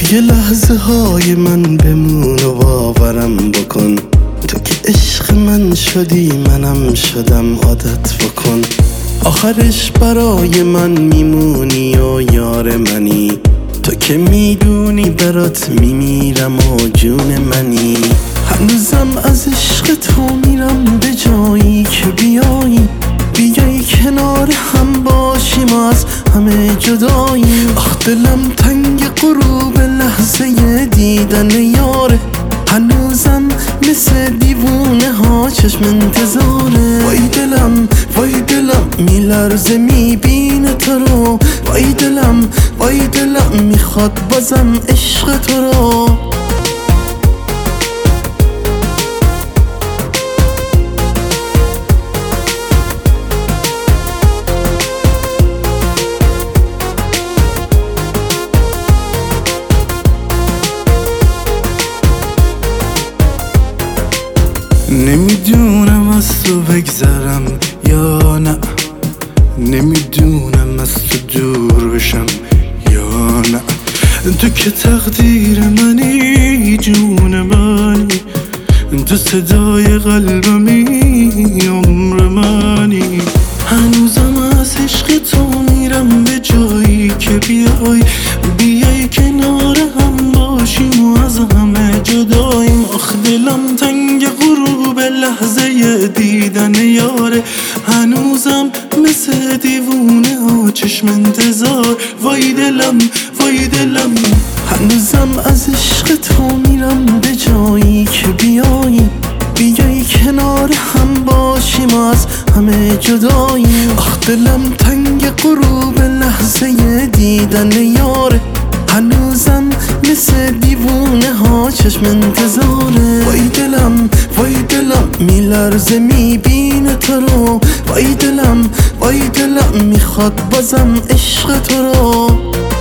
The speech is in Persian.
توی لحظه های من بمون و باورم بکن، تو که عشق من شدی منم شدم، عادت بکن. آخرش برای من میمونی و یار منی، تو که میدونی برات میمیرم و جون منی. هنوزم از عشق تو میرم به جایی که بیایی کنار هم باشیم و از همه جداییم. آخ دلم تنگ غروب لحظه دیدن یاره، هنوزم مثل دیوونه ها چشم انتظاره. وای دلم وای دلم میلرزه میبینه تو رو، وای دلم وای دلم میخواد بازم عشق تو رو. نمیدونم از تو بگذرم یا نه، نمیدونم از تو دور بشم یا نه. تو که تقدیر منی، جون منی، تو صدای قلبمی، عمر منی. هنوزم از عشق تو میرم به جایی که بیای کنار هم باشیم و از همه جداییم. آخ دلم تنگ غروب لحظه دیدن یاره، هنوزم مثل دیوونه ها چشم انتظار. وای دلم وای دلم هنوزم از عشق تو میرم به جایی که بیای کنار هم باشیم و از همه جداییم. آخ دلم تنگ غروب لحظه دیدن یاره، هنوزم مثل دیوونه ها چشم انتظاره. وای دلم وای دلم میلرزه میبینه تو رو، وای دلم وای دلم میخواد بازم عشق تو رو.